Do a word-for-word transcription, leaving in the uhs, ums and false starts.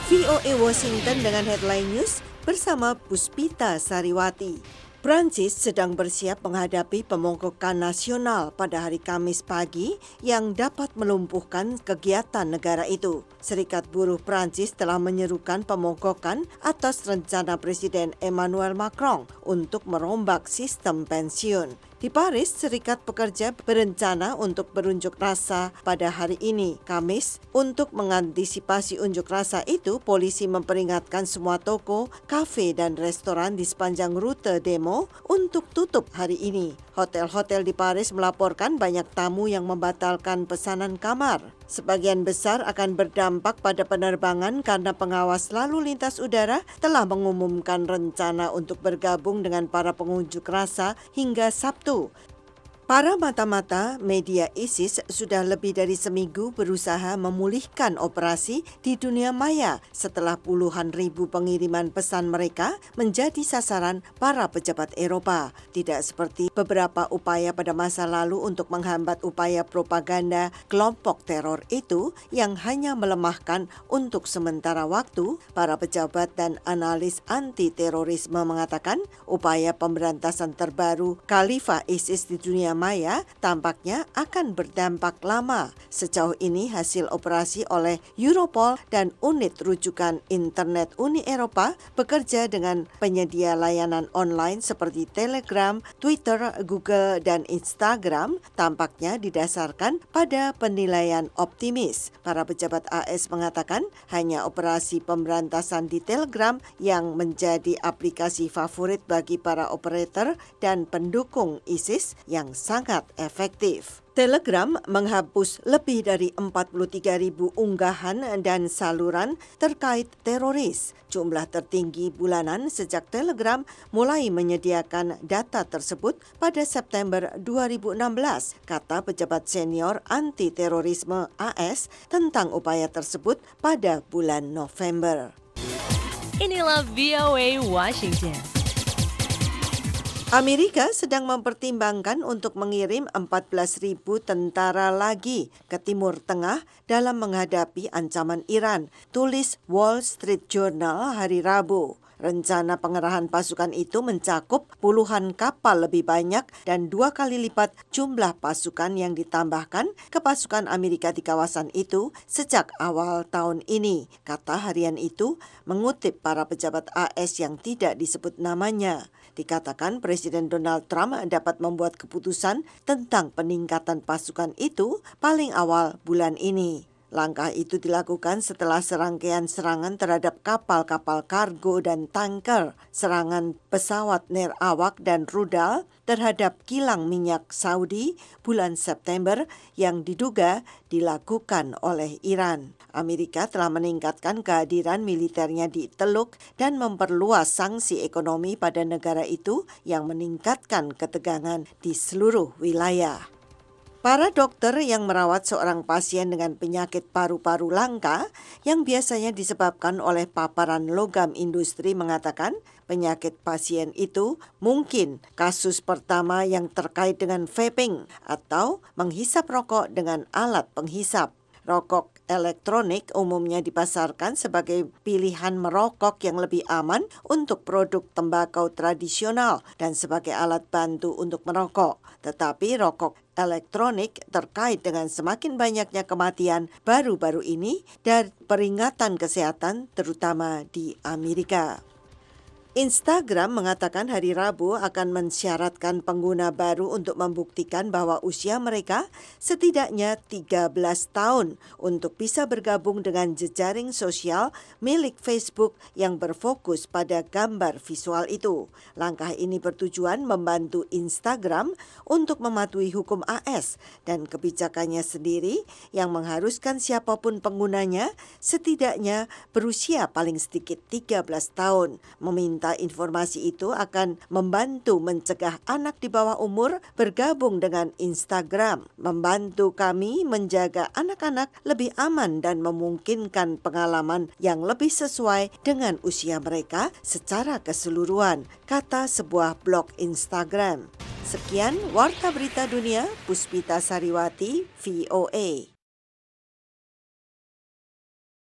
V O A Washington dengan headline news bersama Puspita Sariwati. Prancis sedang bersiap menghadapi pemongokan nasional pada hari Kamis pagi yang dapat melumpuhkan kegiatan negara itu. Serikat Buruh Prancis telah menyerukan pemongokan atas rencana Presiden Emmanuel Macron untuk merombak sistem pensiun. Di Paris, Serikat Pekerja berencana untuk berunjuk rasa pada hari ini, Kamis. Untuk mengantisipasi unjuk rasa itu, polisi memperingatkan semua toko, kafe, dan restoran di sepanjang rute demo untuk tutup hari ini. Hotel-hotel di Paris melaporkan banyak tamu yang membatalkan pesanan kamar. Sebagian besar akan berdampak pada penerbangan karena pengawas lalu lintas udara telah mengumumkan rencana untuk bergabung dengan para pengunjuk rasa hingga Sabtu. Para mata-mata media ISIS sudah lebih dari seminggu berusaha memulihkan operasi di dunia maya setelah puluhan ribu pengiriman pesan mereka menjadi sasaran para pejabat Eropa. Tidak seperti beberapa upaya pada masa lalu untuk menghambat upaya propaganda kelompok teror itu yang hanya melemahkan untuk sementara waktu. Para pejabat dan analis anti-terorisme mengatakan upaya pemberantasan terbaru Khalifah ISIS di dunia maya tampaknya akan berdampak lama. Sejauh ini hasil operasi oleh Europol dan unit rujukan internet Uni Eropa bekerja dengan penyedia layanan online seperti Telegram, Twitter, Google, dan Instagram tampaknya didasarkan pada penilaian optimis. Para pejabat A S mengatakan hanya operasi pemberantasan di Telegram yang menjadi aplikasi favorit bagi para operator dan pendukung ISIS yang sangat efektif. Telegram menghapus lebih dari empat puluh tiga ribu unggahan dan saluran terkait teroris, jumlah tertinggi bulanan sejak Telegram mulai menyediakan data tersebut pada September dua ribu enam belas, kata pejabat senior anti-terorisme A S tentang upaya tersebut pada bulan November. Inilah V O A Washington. Amerika sedang mempertimbangkan untuk mengirim empat belas ribu tentara lagi ke Timur Tengah dalam menghadapi ancaman Iran, tulis Wall Street Journal hari Rabu. Rencana pengerahan pasukan itu mencakup puluhan kapal lebih banyak dan dua kali lipat jumlah pasukan yang ditambahkan ke pasukan Amerika di kawasan itu sejak awal tahun ini, kata harian itu mengutip para pejabat A S yang tidak disebut namanya. Dikatakan Presiden Donald Trump dapat membuat keputusan tentang peningkatan pasukan itu paling awal bulan ini. Langkah itu dilakukan setelah serangkaian serangan terhadap kapal-kapal kargo dan tanker, serangan pesawat nirawak dan rudal terhadap kilang minyak Saudi bulan September yang diduga dilakukan oleh Iran. Amerika telah meningkatkan kehadiran militernya di Teluk dan memperluas sanksi ekonomi pada negara itu yang meningkatkan ketegangan di seluruh wilayah. Para dokter yang merawat seorang pasien dengan penyakit paru-paru langka yang biasanya disebabkan oleh paparan logam industri mengatakan penyakit pasien itu mungkin kasus pertama yang terkait dengan vaping atau menghisap rokok dengan alat penghisap. Rokok elektronik umumnya dipasarkan sebagai pilihan merokok yang lebih aman untuk produk tembakau tradisional dan sebagai alat bantu untuk merokok. Tetapi rokok elektronik terkait dengan semakin banyaknya kematian baru-baru ini dari peringatan kesehatan terutama di Amerika. Instagram mengatakan hari Rabu akan mensyaratkan pengguna baru untuk membuktikan bahwa usia mereka setidaknya tiga belas tahun untuk bisa bergabung dengan jejaring sosial milik Facebook yang berfokus pada gambar visual itu. Langkah ini bertujuan membantu Instagram untuk mematuhi hukum A S dan kebijakannya sendiri yang mengharuskan siapapun penggunanya setidaknya berusia paling sedikit tiga belas tahun. Meminta informasi itu akan membantu mencegah anak di bawah umur bergabung dengan Instagram, membantu kami menjaga anak-anak lebih aman dan memungkinkan pengalaman yang lebih sesuai dengan usia mereka secara keseluruhan, kata sebuah blog Instagram. Sekian Warta Berita Dunia, Puspita Sariwati, V O A.